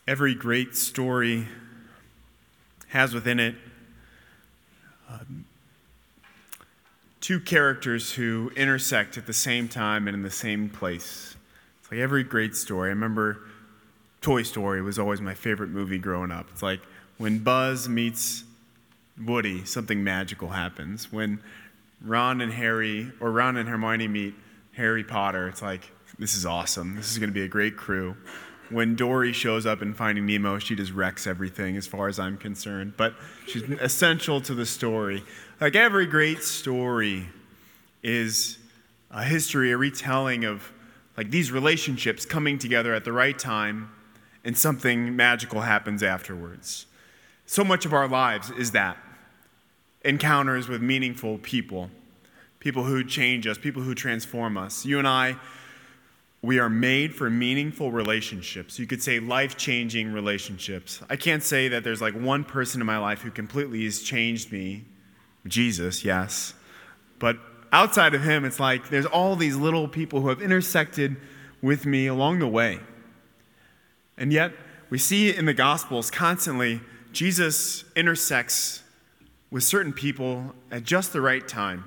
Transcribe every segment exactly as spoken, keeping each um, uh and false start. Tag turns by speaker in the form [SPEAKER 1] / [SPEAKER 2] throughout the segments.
[SPEAKER 1] Every great story has within it um, two characters who intersect at the same time and in the same place. It's like every great story. I remember Toy Story was always my favorite movie growing up. It's like when Buzz meets Woody, something magical happens. When Ron and Harry, or Ron and Hermione meet Harry Potter, it's like, this is awesome. This is going to be a great crew. When Dory shows up in Finding Nemo, she just wrecks everything as far as I'm concerned. But she's essential to the story. Like every great story is a history, a retelling of like these relationships coming together at the right time and something magical happens afterwards. So much of our lives is that. Encounters with meaningful people. People who change us, people who transform us. You and I, we are made for meaningful relationships. You could say life-changing relationships. I can't say that there's like one person in my life who completely has changed me. Jesus, yes. But outside of him, it's like there's all these little people who have intersected with me along the way. And yet, we see in the Gospels constantly, Jesus intersects with certain people at just the right time.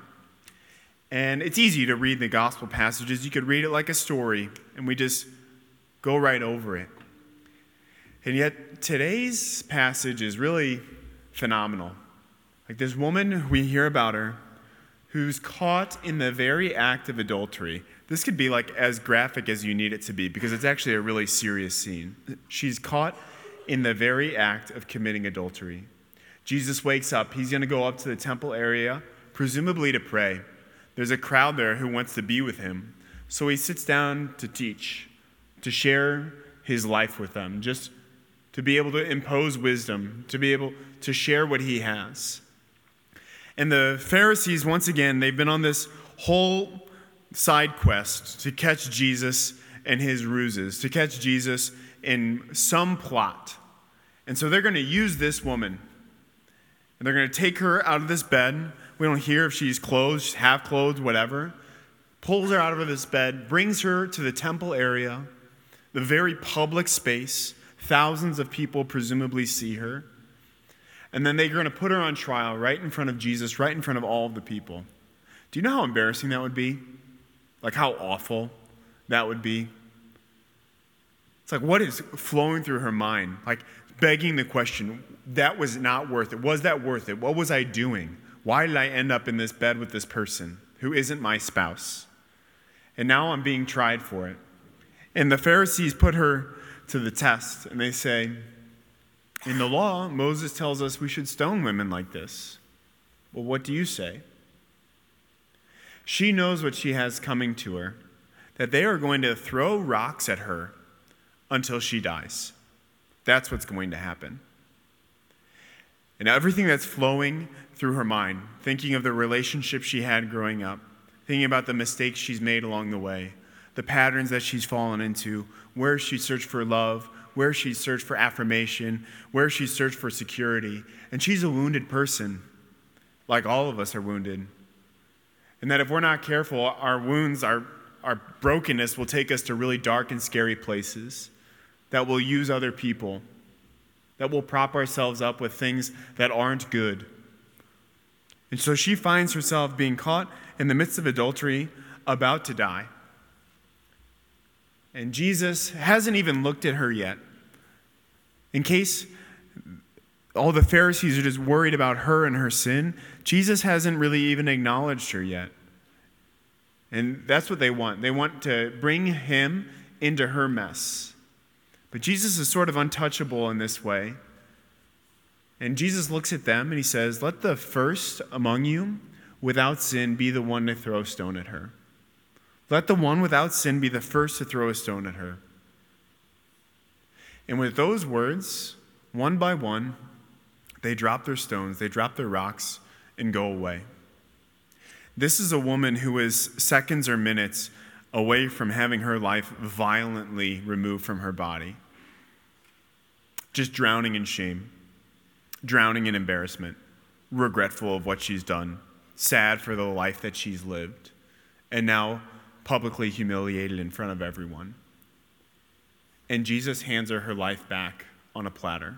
[SPEAKER 1] And it's easy to read the gospel passages. You could read it like a story, and we just go right over it. And yet, today's passage is really phenomenal. Like this woman, we hear about her, who's caught in the very act of adultery. This could be like as graphic as you need it to be, because it's actually a really serious scene. She's caught in the very act of committing adultery. Jesus wakes up. He's going to go up to the temple area, presumably to pray. There's a crowd there who wants to be with him. So he sits down to teach, to share his life with them, just to be able to impose wisdom, to be able to share what he has. And the Pharisees, once again, they've been on this whole side quest to catch Jesus and his ruses, to catch Jesus in some plot. And so they're going to use this woman. And they're going to take her out of this bed. We don't hear if she's clothed, she's half clothed, whatever. Pulls her out of this bed, brings her to the temple area, the very public space. Thousands of people presumably see her. And then they're going to put her on trial right in front of Jesus, right in front of all of the people. Do you know how embarrassing that would be? Like how awful that would be? It's like, what is flowing through her mind? Like begging the question, that was not worth it. Was that worth it? What was I doing? Why did I end up in this bed with this person who isn't my spouse? And now I'm being tried for it. And the Pharisees put her to the test, and they say, in the law, Moses tells us we should stone women like this. Well, what do you say? She knows what she has coming to her, that they are going to throw rocks at her until she dies. That's what's going to happen. And everything that's flowing through her mind, thinking of the relationship she had growing up, thinking about the mistakes she's made along the way, the patterns that she's fallen into, where she searched for love, where she searched for affirmation, where she searched for security. And she's a wounded person, like all of us are wounded. And that if we're not careful, our wounds, our, our brokenness will take us to really dark and scary places that will use other people, that will prop ourselves up with things that aren't good. And so she finds herself being caught in the midst of adultery, about to die. And Jesus hasn't even looked at her yet. In case all the Pharisees are just worried about her and her sin, Jesus hasn't really even acknowledged her yet. And that's what they want. They want to bring him into her mess. But Jesus is sort of untouchable in this way. And Jesus looks at them and he says, let the first among you without sin be the one to throw a stone at her. Let the one without sin be the first to throw a stone at her. And with those words, one by one, they drop their stones, they drop their rocks, and go away. This is a woman who is seconds or minutes away from having her life violently removed from her body. Just drowning in shame, drowning in embarrassment, regretful of what she's done, sad for the life that she's lived, and now publicly humiliated in front of everyone. and Jesus hands her her life back on a platter.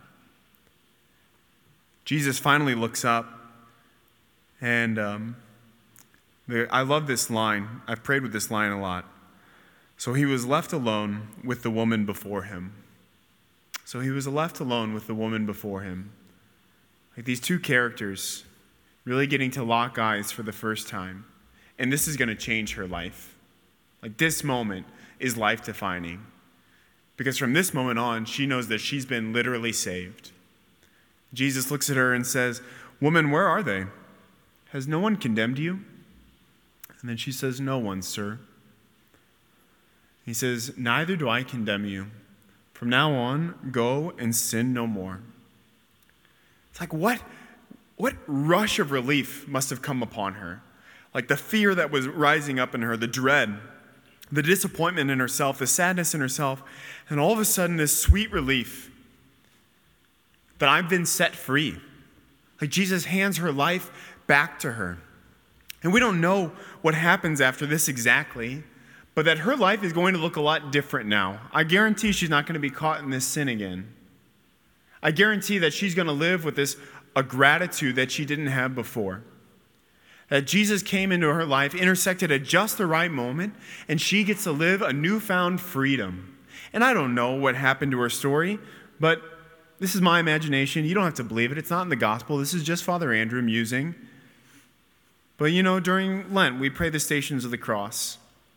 [SPEAKER 1] Jesus finally looks up, and um, the, I love this line. I've prayed with this line a lot. So he was left alone with the woman before him. So he was left alone with the woman before him. Like these two characters really getting to lock eyes for the first time. And this is going to change her life. Like this moment is life-defining. Because from this moment on, she knows that she's been literally saved. Jesus looks at her and says, "Woman, where are they? Has no one condemned you?" And then she says, "No one, sir." He says, "Neither do I condemn you. From now on, go and sin no more." It's like, what, what rush of relief must have come upon her? Like the fear that was rising up in her, the dread, the disappointment in herself, the sadness in herself, and all of a sudden this sweet relief that I've been set free. Like Jesus hands her life back to her. And we don't know what happens after this exactly, but that her life is going to look a lot different now. I guarantee she's not going to be caught in this sin again. I guarantee that she's going to live with this a gratitude that she didn't have before. That Jesus came into her life, intersected at just the right moment, and she gets to live a newfound freedom. And I don't know what happened to her story, but this is my imagination. You don't have to believe it. It's not in the gospel. This is just Father Andrew musing. But you know, during Lent, we pray the Stations of the Cross.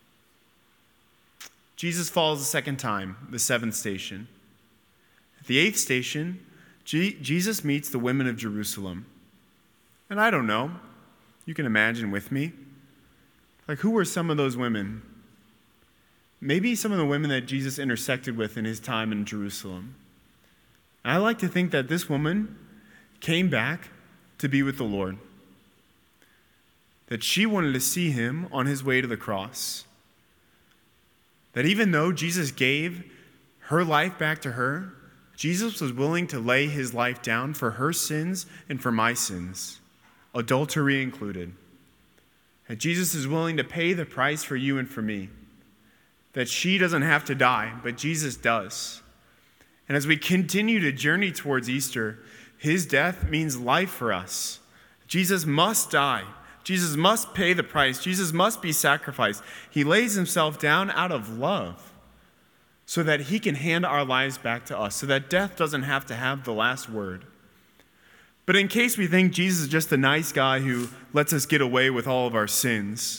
[SPEAKER 1] Jesus falls the second time, the seventh station. At the eighth station, G- Jesus meets the women of Jerusalem. And I don't know. You can imagine with me. Like, who were some of those women? Maybe some of the women that Jesus intersected with in his time in Jerusalem. And I like to think that this woman came back to be with the Lord. That she wanted to see him on his way to the cross. That even though Jesus gave her life back to her, Jesus was willing to lay his life down for her sins and for my sins, adultery included. That Jesus is willing to pay the price for you and for me. That she doesn't have to die, but Jesus does. And as we continue to journey towards Easter, his death means life for us. Jesus must die. Jesus must pay the price. Jesus must be sacrificed. He lays himself down out of love so that he can hand our lives back to us, so that death doesn't have to have the last word. But in case we think Jesus is just a nice guy who lets us get away with all of our sins,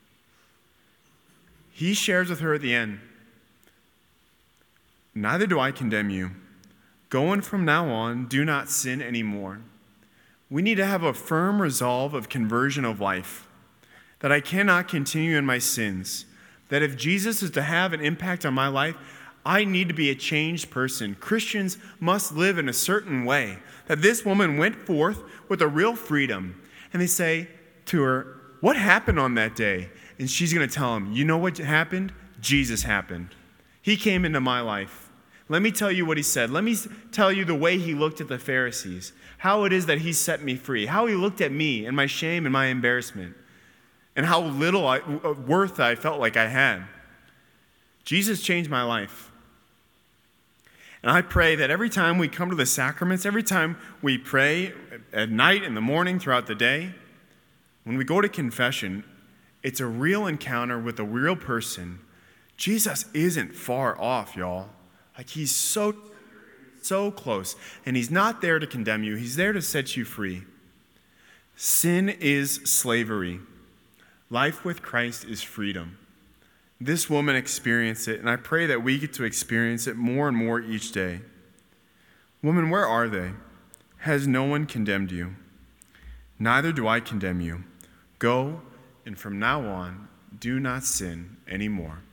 [SPEAKER 1] he shares with her at the end, "Neither do I condemn you. Go and from now on, do not sin anymore." We need to have a firm resolve of conversion of life, that I cannot continue in my sins, that if Jesus is to have an impact on my life, I need to be a changed person. Christians must live in a certain way, that this woman went forth with a real freedom. And they say to her, "What happened on that day?" And she's going to tell them, "You know what happened? Jesus happened. He came into my life. Let me tell you what he said. Let me tell you the way he looked at the Pharisees, how it is that he set me free, how he looked at me and my shame and my embarrassment, and how little I, worth I felt like I had. Jesus changed my life." And I pray that every time we come to the sacraments, every time we pray at night, in the morning, throughout the day, when we go to confession, it's a real encounter with a real person. Jesus isn't far off, y'all. Like, he's so, so close. And he's not there to condemn you. He's there to set you free. Sin is slavery. Life with Christ is freedom. This woman experienced it, and I pray that we get to experience it more and more each day. Woman, where are they? Has no one condemned you? Neither do I condemn you. Go, and from now on, do not sin anymore.